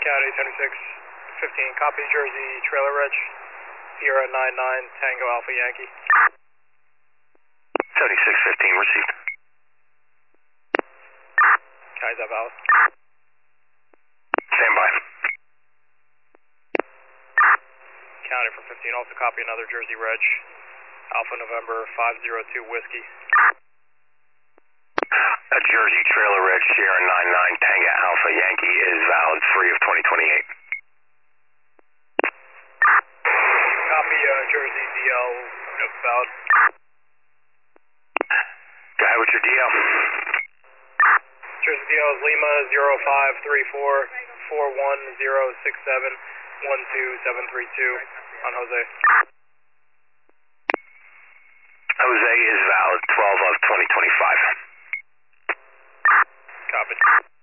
County 7615, copy Jersey Trailer Reg, Sierra 99 Tango Alpha Yankee. 7615 received. County's that valid? Stand by. County for 15, also copy another Jersey Reg, Alpha November 502 Whiskey. A Jersey Trailer Reg Sierra 99 Tango Alpha Yankee is valid 3 of 2028. Copy Jersey DL, valid. Go ahead with your DL. Jersey DL is Lima 0534 41067 12732 on Jose. Jose is valid 12 of 2025. Copy.